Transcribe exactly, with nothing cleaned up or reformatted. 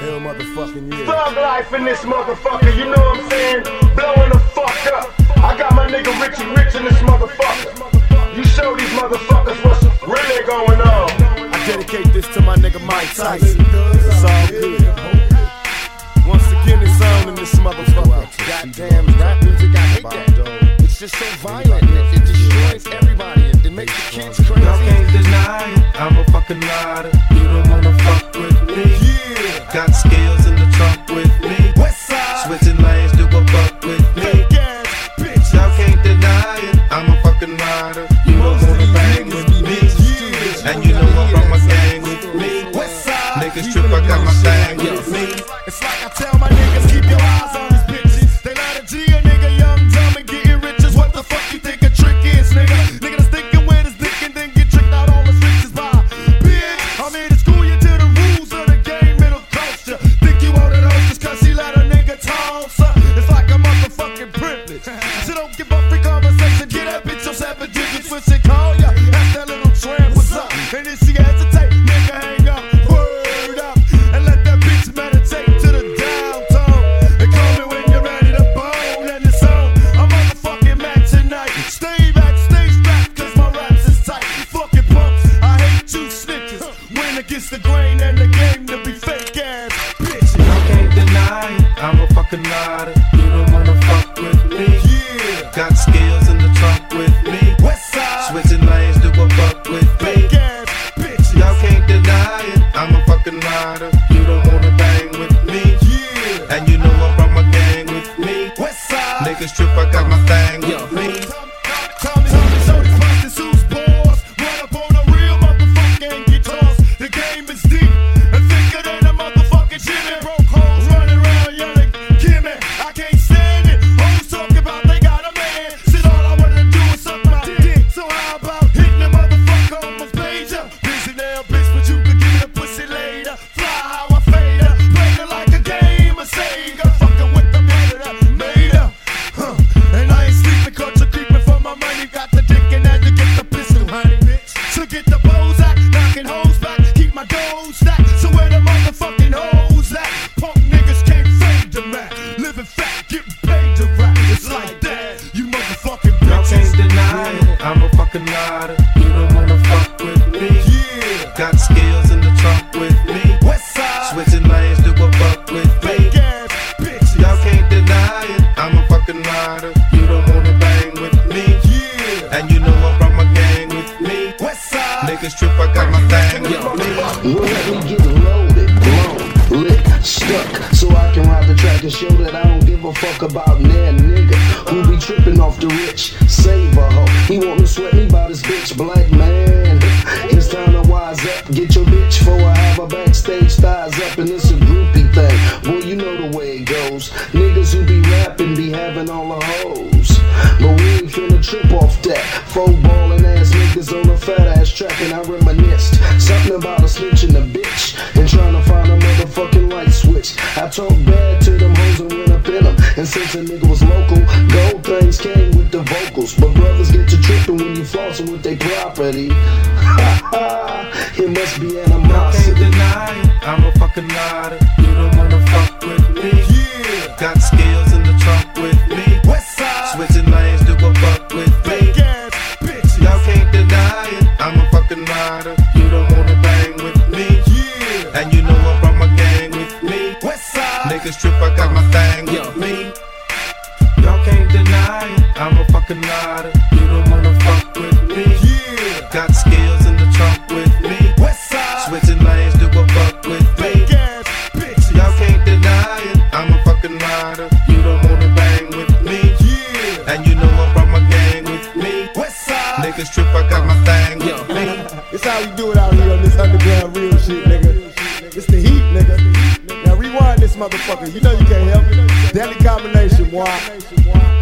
Hell motherfucking yeah. Thug life in this motherfucker, you know what I'm saying? Blowing the fuck up. I got my nigga Richie Rich in this motherfucker. You show these motherfuckers what's really going on. I dedicate this to my nigga Mike Tyson. It's all good. Once again, it's on in this motherfucker. Goddamn rap music, I hate that. It's just so violent, it, it destroys everybody, it, it makes the kids crazy. Y'all can't deny it, I'm a fucking rider. You don't wanna fuck with me. Yeah. Got skills in the trunk with me. West side. Switching lanes, do a buck with me. Fake ass bitch. Y'all can't deny it, I'm a fucking rider. You don't wanna bang with me. Yeah. And you know I'm from my gang with me. West side. Niggas trip, I got my thing with me. It's like I tell my niggas, keep your eyes on these bitches. They lie to G, a nigga young, dumb, and getting rich is what the fuck you think a trick is, nigga. Nigga that's thinking with his dick and then get tricked out all his riches by. Bitch, I'm here to school you to the rules of the game, middle culture. Think you owe it all just cause she let a nigga toss her. It's like a motherfucking privilege. So don't give up free conversation, get that bitch your seven digits when she call ya. Ask that little tramp what's up, and if she hesitate, nigga hang up, word up, and let that bitch meditate to the downtown. And call me when you're ready to bone, and it's on. I'm motherfucking mad tonight. Stay back, stay strapped, cause my raps is tight. Fucking punks, I hate you snitches. Win against the grain and the game to be fake ass bitches. Y'all can't deny it, I'm a fucking rider. You don't wanna fuck with me. Yeah. Got skills in the trunk with me. West side. Switching lanes, do a buck with me. Fake ass bitches. Y'all can't deny it, I'm a fucking rider. You don't wanna bang with me. Yeah. And you know I'm from my gang with me. West side. Niggas trip, I got my thing with me. Tell me, tell me, show these prostitutes balls. Run up on a real motherfucker and get tossed. The game is deep and thicker than a motherfucking Jimmy. Broke hoes running around yelling, Kimmy, I can't stand it. Hoes talk about they got a man. Shit, all I wanna do is suck my dick. So how about hitting the motherfucker on my pager? Busy now, bitch, but you could give me the pussy later. Fly how I fade her, play her like a game of Sega. Fucking with the mother that made her. Huh. And I ain't sleeping, caught you creeping for my money. Got the dick and had to get the pistol, honey. So get the bows out, knocking hoes back, keep my dough stacked. So where the motherfucking hoes at? Punk niggas can't fade the rap. Living fat, getting paid to rap. It's like that, you motherfucking Y'all bitches. can't deny it, I'm a fucking rider. You don't wanna fuck with me. Yeah. Got skills in the trunk with me. West side. Switching lanes, do a buck with me. Fake ass bitches. Y'all can't deny it, I'm a fucking rider. You don't wanna bang with me. Yeah. And you know I'm from my gang with me. West side. Niggas trip, I got my thing with me. Well, let me get loaded, blown, lit, stuck, so I can ride the track and show that I don't give a fuck about that nigga who be tripping off the rich. Save a hoe, he want to sweat me by this bitch, black man. It's time to wise up, get your bitch for I have a backstage thighs up, and it's a groupie thing. Well, you know the way it goes. Niggas who be rapping be having all the hoes, but we ain't finna trip off that. Folk ballin' ass niggas on a fat ass track, and I reminisced something about a snitch and a bitch and trying to find a motherfucking light switch. I talk bad to them hoes and went up in them, and since a nigga was local, gold things came with the vocals. But brothers get to tripping when you flossing with their property. It must be Y'all can't animosity. deny it, I'm a fucking rider. You don't wanna fuck with me. Yeah. Got skills in the trunk with me. West side. Switching lanes, do a buck with me. Fake ass bitches. Y'all can't deny it, I'm a fucking rider. You don't wanna bang with me. Yeah. And you know I'm from my gang with me. West side. Niggas trip, I got my thing with me. Y'all can't deny it, I'm a fucking rider. You don't wanna fuck with me. Yeah. Got skills in the trunk with me. West side. Switching lanes, do a buck with me. Fake ass bitches. Y'all can't deny it, I'm a fucking rider. You don't wanna bang with me. Yeah. And you know I'm from my gang with me. West side. Niggas trip, I got my thing with me. It's how we do it out here on this underground real shit, nigga. It's the heat, nigga. Now rewind this motherfucker. You know you can't help it. Deadly combination, boy.